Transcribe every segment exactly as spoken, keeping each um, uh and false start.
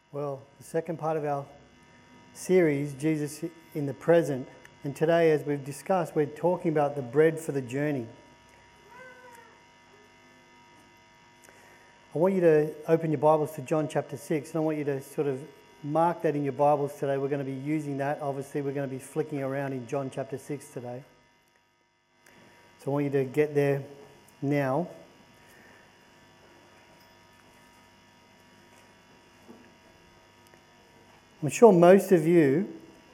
Well, the second part of our series, Jesus in the Present, and today, as we've discussed, we're talking about the bread for the journey. I want you to open your Bibles to John chapter six, and I want you to sort of mark that in your Bibles today. We're going to be using that. Obviously, we're going to be flicking around in John chapter six today. So I want you to get there now. I'm sure most of you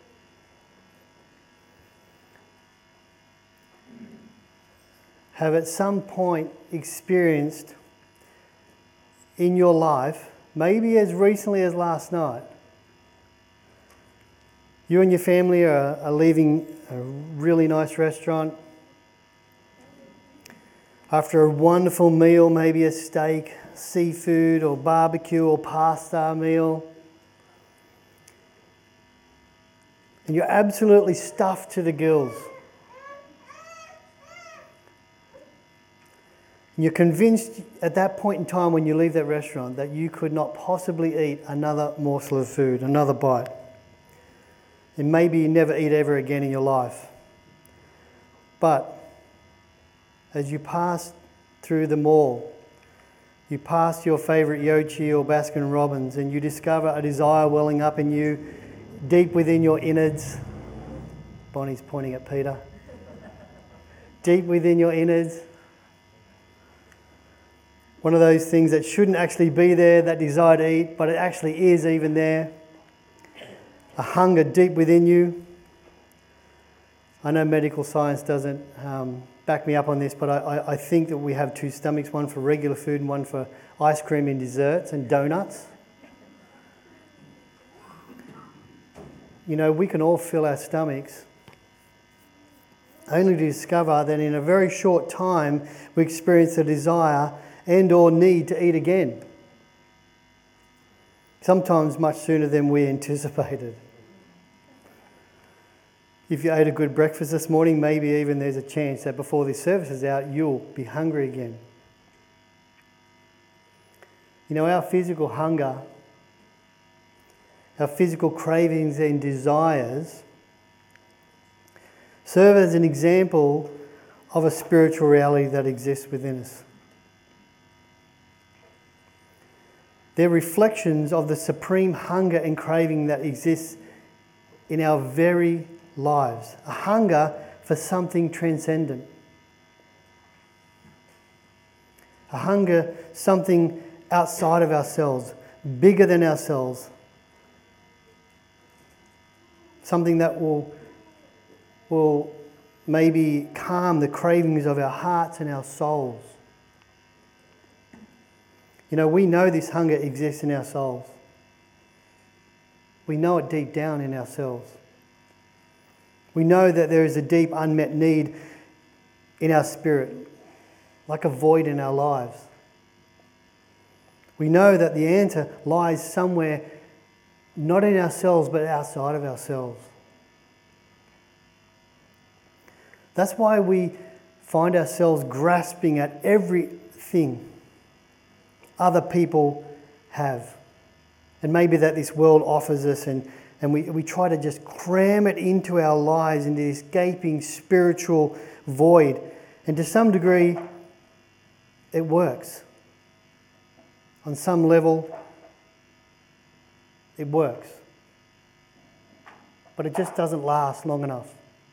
have at some point experienced in your life, maybe as recently as last night, you and your family are, are leaving a really nice restaurant after a wonderful meal, maybe a steak, seafood or barbecue or pasta meal. And you're absolutely stuffed to the gills. And you're convinced at that point in time when you leave that restaurant that you could not possibly eat another morsel of food, another bite. And maybe you never eat ever again in your life. But as you pass through the mall, you pass your favourite Yochi or Baskin Robbins and you discover a desire welling up in you deep within your innards. Bonnie's pointing at Peter. Deep within your innards. One of those things that shouldn't actually be there, that desire to eat, but it actually is even there. A hunger deep within you. I know medical science doesn't um, back me up on this, but I, I, I think that we have two stomachs, one for regular food and one for ice cream and desserts and donuts. You know, we can all fill our stomachs only to discover that in a very short time we experience a desire and or need to eat again. Sometimes much sooner than we anticipated. If you ate a good breakfast this morning, maybe even there's a chance that before this service is out, you'll be hungry again. You know, our physical hunger, our physical cravings and desires serve as an example of a spiritual reality that exists within us. They're reflections of the supreme hunger and craving that exists in our very lives. A hunger for something transcendent. A hunger, something outside of ourselves, bigger than ourselves. Something that will, will maybe calm the cravings of our hearts and our souls. You know, we know this hunger exists in our souls. We know it deep down in ourselves. We know that there is a deep unmet need in our spirit, like a void in our lives. We know that the answer lies somewhere not in ourselves, but outside of ourselves. That's why we find ourselves grasping at everything other people have. And maybe that this world offers us, and, and we, we try to just cram it into our lives, into this gaping spiritual void. And to some degree, it works. On some level, it works. But it just doesn't last long enough.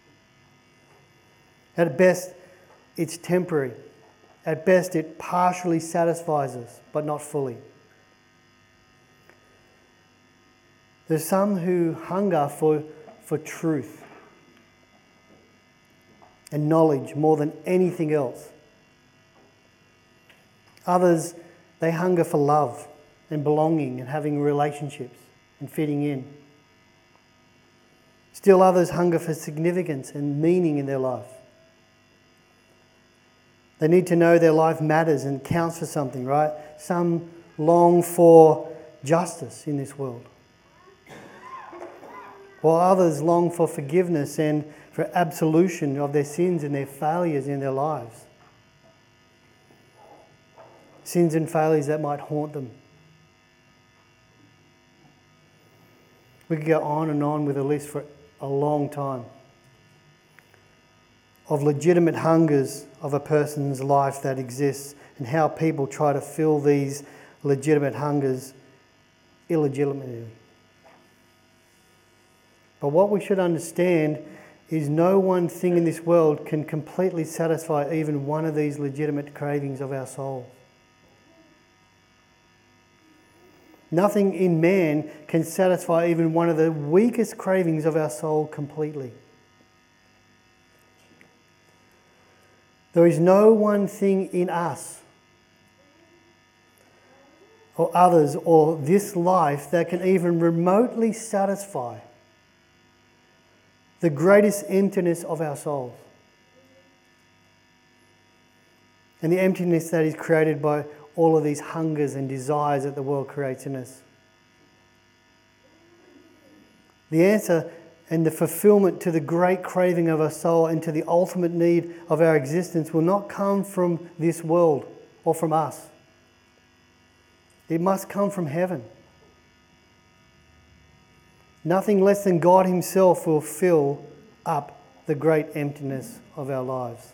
At best, it's temporary. At best, it partially satisfies us, but not fully. There's some who hunger for, for truth and knowledge more than anything else. Others, they hunger for love and belonging and having relationships and fitting in. Still others hunger for significance and meaning in their life. They need to know their life matters and counts for something, right? Some long for justice in this world, while others long for forgiveness and for absolution of their sins and their failures in their lives. Sins and failures that might haunt them. We could go on and on with a list for a long time of legitimate hungers of a person's life that exists and how people try to fill these legitimate hungers illegitimately. But what we should understand is no one thing in this world can completely satisfy even one of these legitimate cravings of our soul. Nothing in man can satisfy even one of the weakest cravings of our soul completely. There is no one thing in us or others or this life that can even remotely satisfy the greatest emptiness of our souls. And the emptiness that is created by all of these hungers and desires that the world creates in us. The answer and the fulfillment to the great craving of our soul and to the ultimate need of our existence will not come from this world or from us. It must come from heaven. Nothing less than God Himself will fill up the great emptiness of our lives.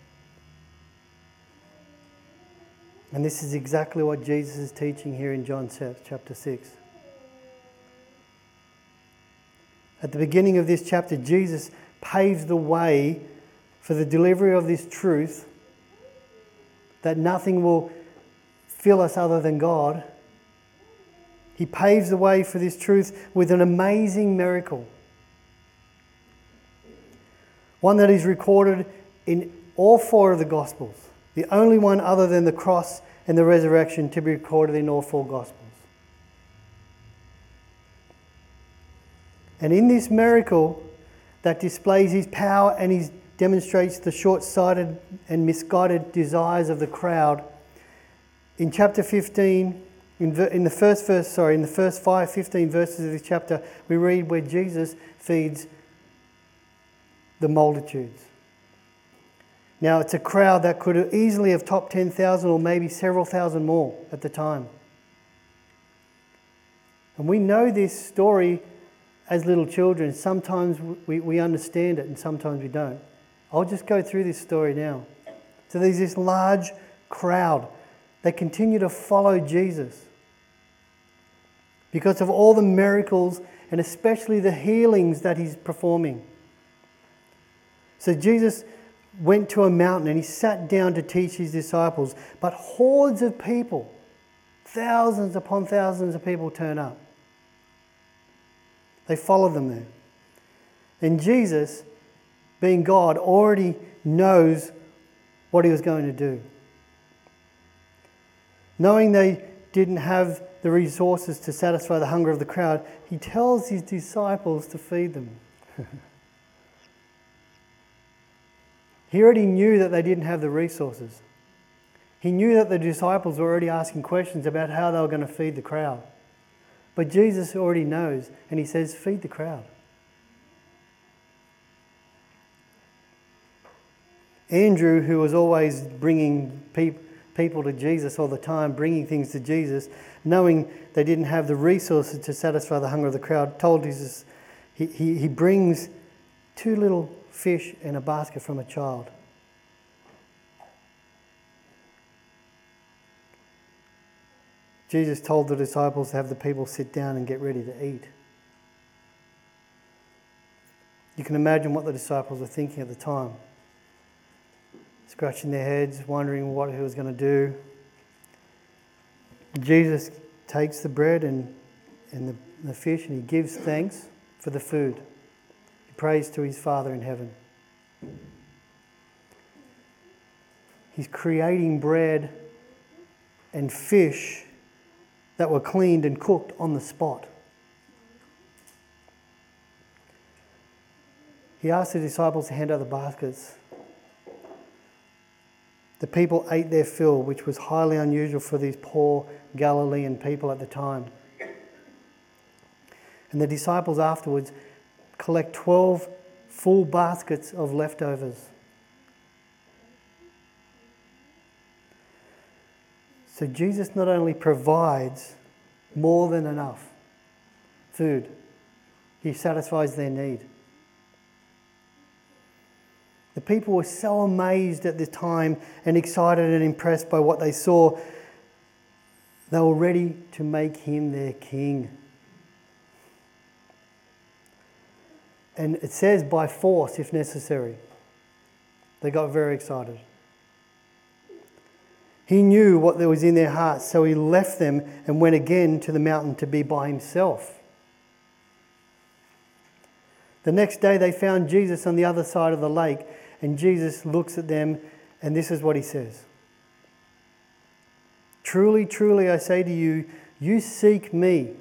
And this is exactly what Jesus is teaching here in John chapter six. At the beginning of this chapter, Jesus paves the way for the delivery of this truth that nothing will fill us other than God. He paves the way for this truth with an amazing miracle. One that is recorded in all four of the Gospels. The only one other than the cross and the resurrection to be recorded in all four Gospels. And in this miracle that displays His power and He demonstrates the short-sighted and misguided desires of the crowd, in chapter fifteen, in, in the first verse, sorry, in the first five, fifteen verses of this chapter, we read where Jesus feeds the multitudes. Now, it's a crowd that could easily have topped ten thousand or maybe several thousand more at the time. And we know this story as little children. Sometimes we, we understand it and sometimes we don't. I'll just go through this story now. So there's this large crowd that continue to follow Jesus because of all the miracles and especially the healings that He's performing. So Jesus went to a mountain and He sat down to teach His disciples. But hordes of people, thousands upon thousands of people turn up. They follow them there. And Jesus, being God, already knows what He was going to do. Knowing they didn't have the resources to satisfy the hunger of the crowd, He tells His disciples to feed them. He already knew that they didn't have the resources. He knew that the disciples were already asking questions about how they were going to feed the crowd. But Jesus already knows, and He says, feed the crowd. Andrew, who was always bringing pe- people to Jesus all the time, bringing things to Jesus, knowing they didn't have the resources to satisfy the hunger of the crowd, told Jesus, he, he, he brings two little fish and a basket from a child. Jesus told the disciples to have the people sit down and get ready to eat. You can imagine what the disciples were thinking at the time. Scratching their heads, wondering what He was going to do. Jesus takes the bread and, and the, the fish and He gives thanks for the food. He prays to His Father in heaven. He's creating bread and fish that were cleaned and cooked on the spot. He asked the disciples to hand out the baskets. The people ate their fill, which was highly unusual for these poor Galilean people at the time. And the disciples afterwards collect twelve full baskets of leftovers. So Jesus not only provides more than enough food, He satisfies their need. The people were so amazed at the time and excited and impressed by what they saw, they were ready to make him their king. And it says by force if necessary. They got very excited. He knew what there was in their hearts, so he left them and went again to the mountain to be by himself. The next day they found Jesus on the other side of the lake, and Jesus looks at them, and this is what he says. Truly, truly, I say to you, you seek me,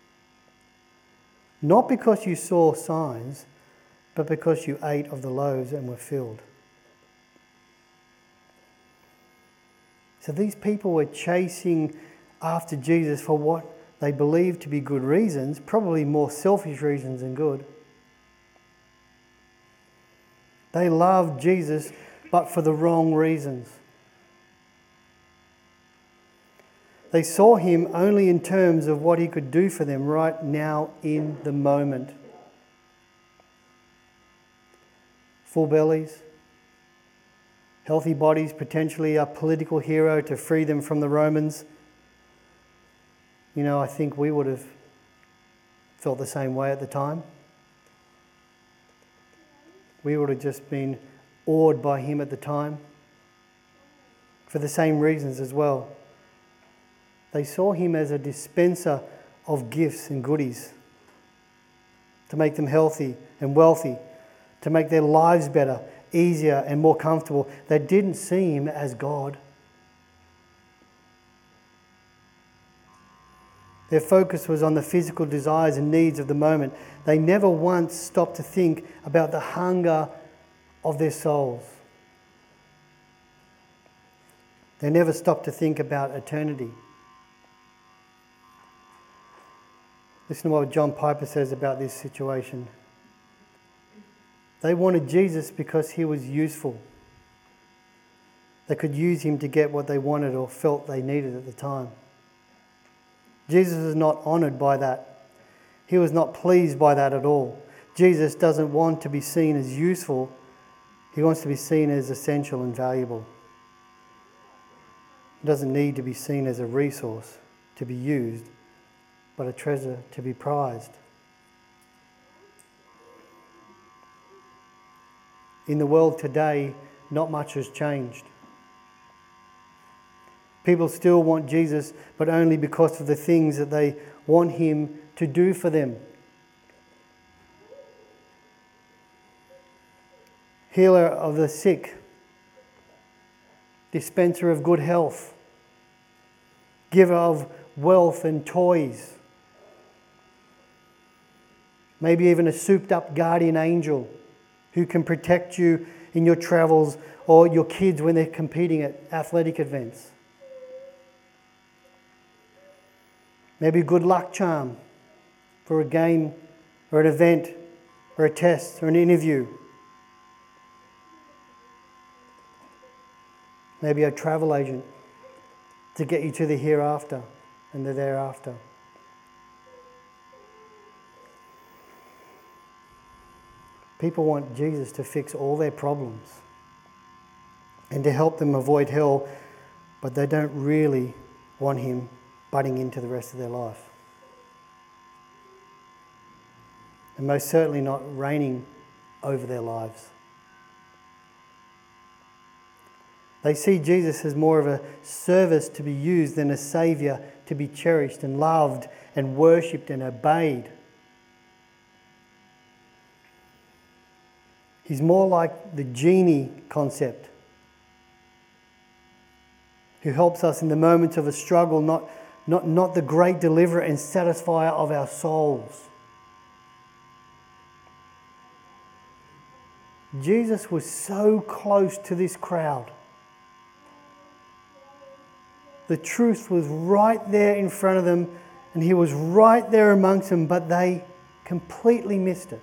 not because you saw signs, but because you ate of the loaves and were filled. So these people were chasing after Jesus for what they believed to be good reasons, probably more selfish reasons than good. They loved Jesus, but for the wrong reasons. They saw him only in terms of what he could do for them right now in the moment. Full bellies, healthy bodies, potentially a political hero to free them from the Romans. You know, I think we would have felt the same way at the time. We would have just been awed by him at the time for the same reasons as well. They saw him as a dispenser of gifts and goodies to make them healthy and wealthy, to make their lives better, easier and more comfortable. They didn't see him as God. Their focus was on the physical desires and needs of the moment. They never once stopped to think about the hunger of their souls. They never stopped to think about eternity. Listen to what John Piper says about this situation. They wanted Jesus because he was useful. They could use him to get what they wanted or felt they needed at the time. Jesus was not honoured by that. He was not pleased by that at all. Jesus doesn't want to be seen as useful. He wants to be seen as essential and valuable. He doesn't need to be seen as a resource to be used, but a treasure to be prized. In the world today, not much has changed. People still want Jesus, but only because of the things that they want him to do for them. Healer of the sick, dispenser of good health, giver of wealth and toys, maybe even a souped-up guardian angel who can protect you in your travels or your kids when they're competing at athletic events. Maybe a good luck charm for a game or an event or a test or an interview. Maybe a travel agent to get you to the hereafter and the thereafter. People want Jesus to fix all their problems and to help them avoid hell, but they don't really want him butting into the rest of their life. And most certainly not reigning over their lives. They see Jesus as more of a service to be used than a saviour to be cherished and loved and worshipped and obeyed. He's more like the genie concept, who helps us in the moments of a struggle, not, not, not the great deliverer and satisfier of our souls. Jesus was so close to this crowd. The truth was right there in front of them, and he was right there amongst them, but they completely missed it.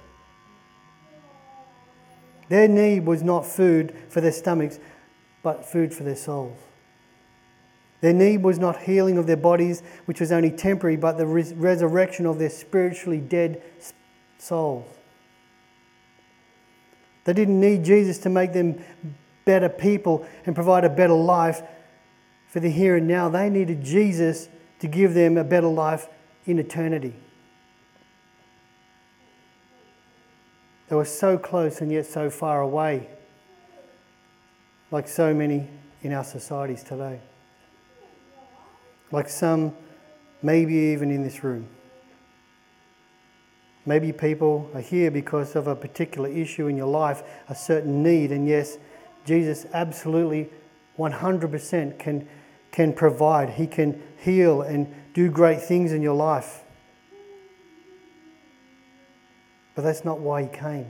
Their need was not food for their stomachs, but food for their souls. Their need was not healing of their bodies, which was only temporary, but the res- resurrection of their spiritually dead souls. They didn't need Jesus to make them better people and provide a better life for the here and now. They needed Jesus to give them a better life in eternity. They were so close and yet so far away, like so many in our societies today. Like some, maybe even in this room. Maybe people are here because of a particular issue in your life, a certain need, and yes, Jesus absolutely one hundred percent can, can provide. He can heal and do great things in your life. But that's not why He came.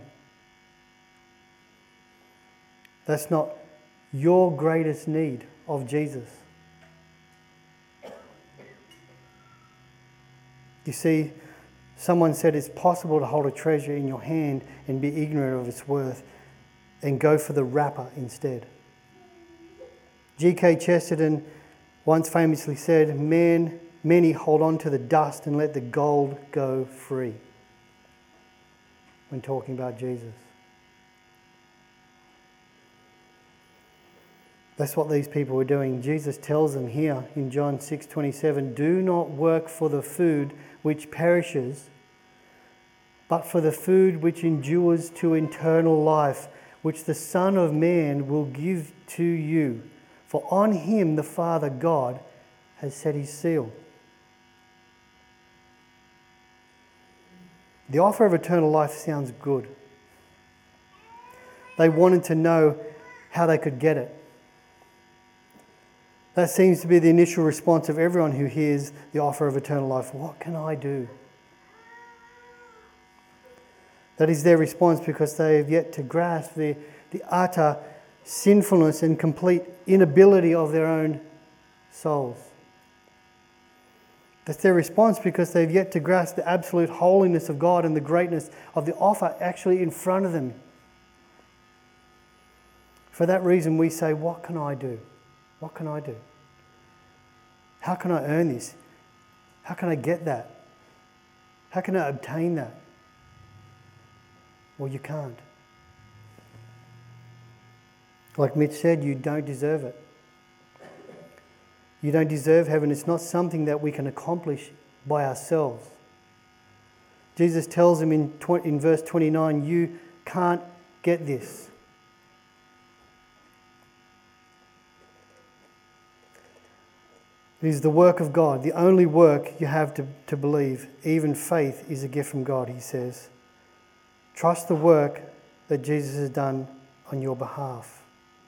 That's not your greatest need of Jesus. You see, someone said it's possible to hold a treasure in your hand and be ignorant of its worth and go for the wrapper instead. G K Chesterton once famously said, Man, many hold on to the dust and let the gold go free, when talking about Jesus. That's what these people were doing. Jesus tells them here in John six twenty-seven, do not work for the food which perishes, but for the food which endures to eternal life, which the Son of Man will give to you. For on Him the Father God has set His seal. The offer of eternal life sounds good. They wanted to know how they could get it. That seems to be the initial response of everyone who hears the offer of eternal life. What can I do? That is their response because they have yet to grasp the, the utter sinfulness and complete inability of their own souls. That's their response because they've yet to grasp the absolute holiness of God and the greatness of the offer actually in front of them. For that reason we say, what can I do? What can I do? How can I earn this? How can I get that? How can I obtain that? Well, you can't. Like Mitch said, you don't deserve it. You don't deserve heaven. It's not something that we can accomplish by ourselves. Jesus tells them in, in verse twenty-nine, you can't get this. It is the work of God, the only work you have to, to believe. Even faith is a gift from God, he says. Trust the work that Jesus has done on your behalf.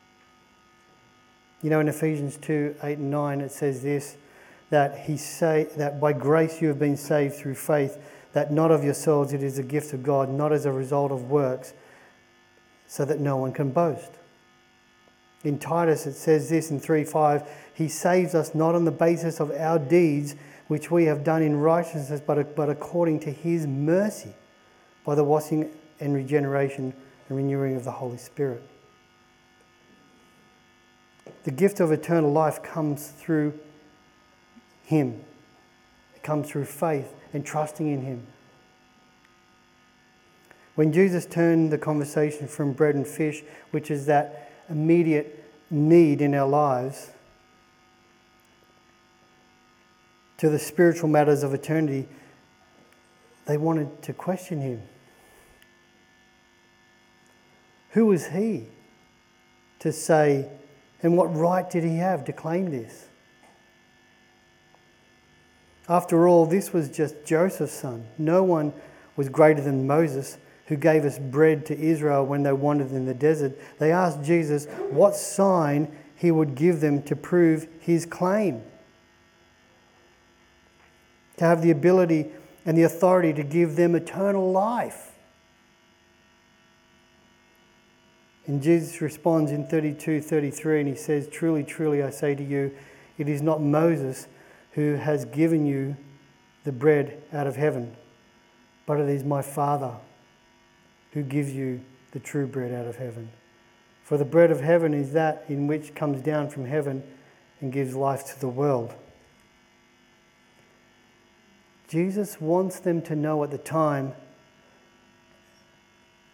You know, in Ephesians two, eight and nine, it says this, that he say that by grace you have been saved through faith, that not of yourselves, it is a gift of God, not as a result of works, so that no one can boast. In Titus it says this in three five, he saves us not on the basis of our deeds, which we have done in righteousness, but, but according to his mercy, by the washing and regeneration and renewing of the Holy Spirit. The gift of eternal life comes through him. It comes through faith and trusting in him. When Jesus turned the conversation from bread and fish, which is that immediate need in our lives, to the spiritual matters of eternity, they wanted to question him. Who was he to say, and what right did he have to claim this? After all, this was just Joseph's son. No one was greater than Moses, who gave us bread to Israel when they wandered in the desert. They asked Jesus what sign he would give them to prove his claim. To have the ability and the authority to give them eternal life. And Jesus responds in thirty-two thirty-three, and he says, truly, truly, I say to you, it is not Moses who has given you the bread out of heaven, but it is my Father who gives you the true bread out of heaven. For the bread of heaven is that in which comes down from heaven and gives life to the world. Jesus wants them to know at the time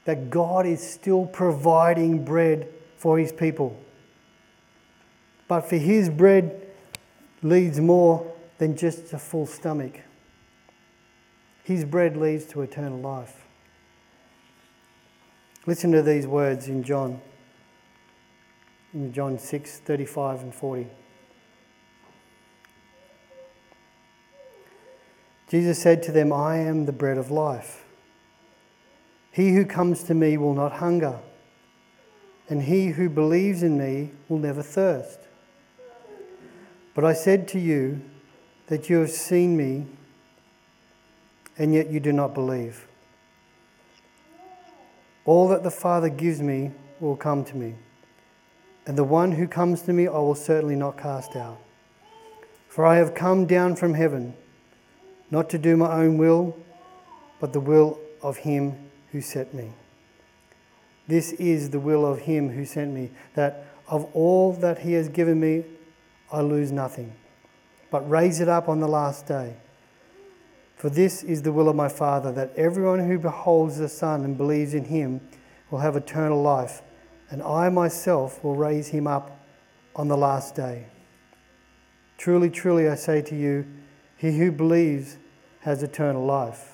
that God is still providing bread for his people. But for his bread leads more than just a full stomach. His bread leads to eternal life. Listen to these words in John, in John six, thirty-five and forty. Jesus said to them, I am the bread of life. He who comes to me will not hunger, and he who believes in me will never thirst. But I said to you that you have seen me, and yet you do not believe. All that the Father gives me will come to me, and the one who comes to me I will certainly not cast out. For I have come down from heaven, not to do my own will, but the will of him who sent me. This is the will of him who sent me, that of all that he has given me, I lose nothing, but raise it up on the last day. For this is the will of my Father, that everyone who beholds the Son and believes in him will have eternal life, and I myself will raise him up on the last day. Truly, truly, I say to you, he who believes has eternal life.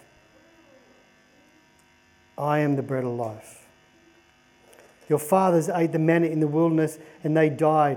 I am the bread of life. Your fathers ate the manna in the wilderness and they died.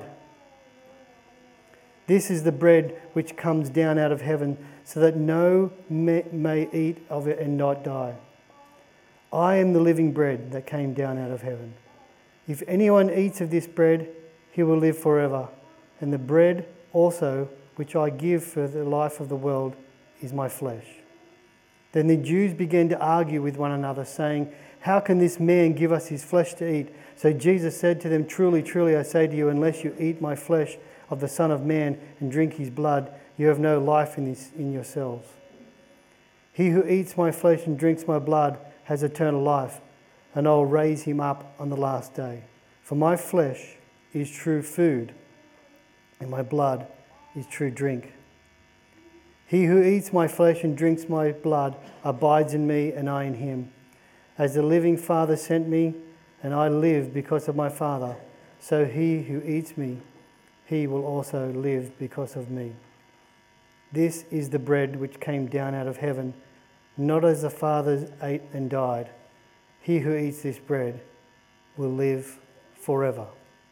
This is the bread which comes down out of heaven, so that no may, may eat of it and not die. I am the living bread that came down out of heaven. If anyone eats of this bread, he will live forever. And the bread also which I give for the life of the world is my flesh. Then the Jews began to argue with one another, saying, how can this man give us his flesh to eat? So Jesus said to them, truly, truly, I say to you, unless you eat my flesh of the Son of Man and drink his blood, you have no life in, this, in yourselves. He who eats my flesh and drinks my blood has eternal life, and I will raise him up on the last day. For my flesh is true food, and my blood is true drink. He who eats my flesh and drinks my blood abides in me, and I in him. As the living Father sent me, and I live because of my Father, so he who eats me, he will also live because of me. This is the bread which came down out of heaven, not as the fathers ate and died. He who eats this bread will live forever.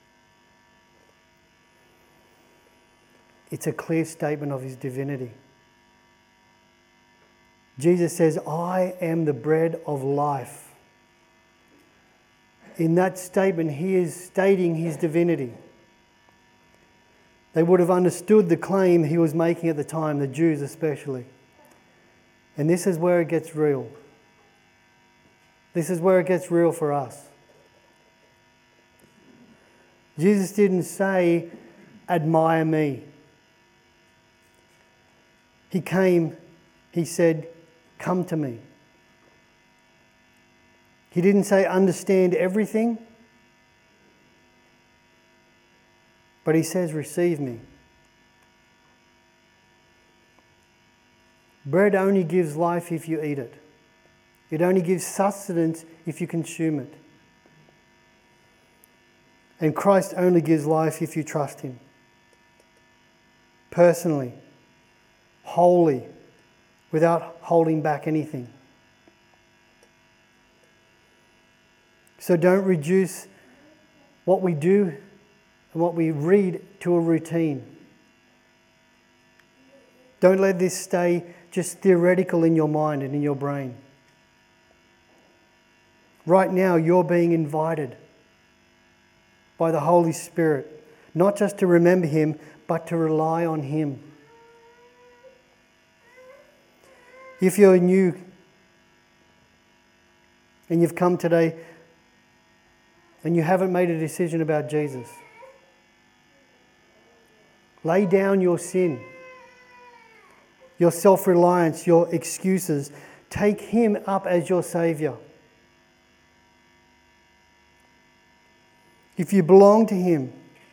It's a clear statement of his divinity. Jesus says, I am the bread of life. In that statement, he is stating his divinity. They would have understood the claim he was making at the time, the Jews especially. And this is where it gets real. This is where it gets real for us. Jesus didn't say, admire me. He came, he said, come to me. He didn't say understand everything, but he says receive me. Bread only gives life if you eat it. It only gives sustenance if you consume it. And Christ only gives life if you trust him. Personally, wholly, without holding back anything. So don't reduce what we do and what we read to a routine. Don't let this stay just theoretical in your mind and in your brain. Right now, you're being invited by the Holy Spirit, not just to remember him, but to rely on him. If you're new and you've come today and you haven't made a decision about Jesus, lay down your sin, your self-reliance, your excuses. Take him up as your Saviour. If you belong to him,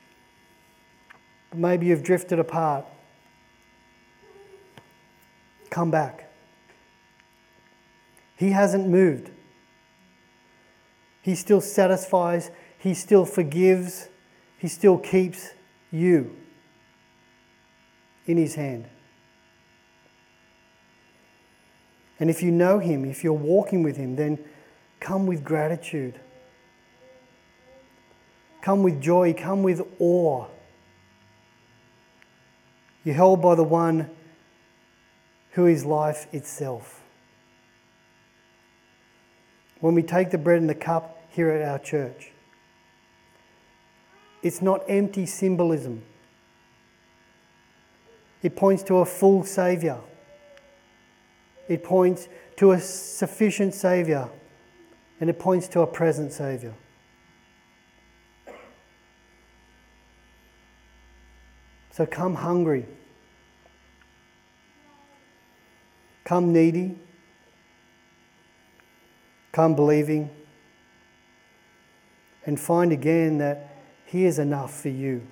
maybe you've drifted apart, come back. He hasn't moved. He still satisfies. He still forgives. He still keeps you in His hand. And if you know Him, if you're walking with Him, then come with gratitude. Come with joy. Come with awe. You're held by the one who is life itself. When we take the bread and the cup here at our church, it's not empty symbolism. It points to a full Saviour. It points to a sufficient Saviour. And it points to a present Saviour. So come hungry. Come needy. Come believing. And find again that He is enough for you.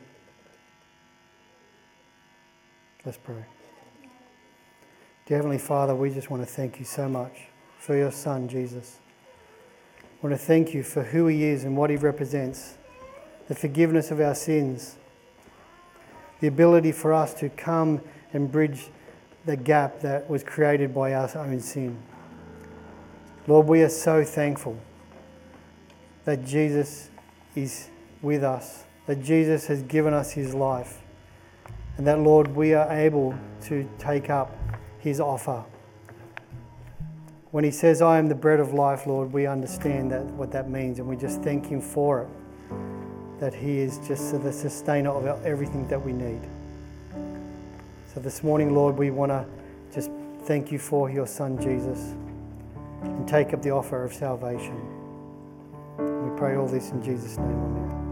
Let's pray. Dear Heavenly Father, we just want to thank You so much for Your Son, Jesus. I want to thank You for who He is and what He represents, the forgiveness of our sins, the ability for us to come and bridge the gap that was created by our own sin. Lord, we are so thankful that Jesus is with us, that Jesus has given us His life, and that, Lord, we are able to take up His offer. When He says, I am the bread of life, Lord, we understand that what that means, and we just thank Him for it, that He is just the sustainer of everything that we need. So this morning, Lord, we want to just thank You for Your Son, Jesus, and take up the offer of salvation. We pray all this in Jesus' name, amen.